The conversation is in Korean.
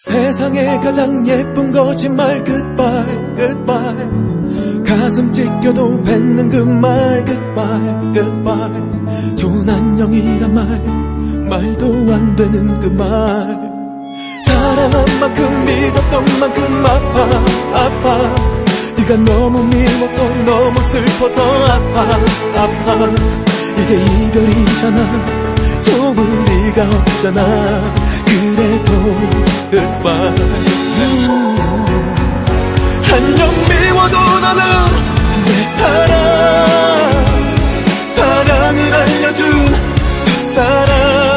세상에 가장 예쁜 거짓말 goodbye goodbye 가슴 찢겨도 뱉는 그 말 goodbye goodbye 좋은 안녕이란 말도 안 되는 그 말 사랑한 만큼 믿었던 만큼 아파 네가 너무 미워서 너무 슬퍼서 아파 이게 이별이잖아 좋을 리가 없잖아 그래도 goodbye 안녕 미워도 너는 내 사랑 사랑을 알려준 첫사랑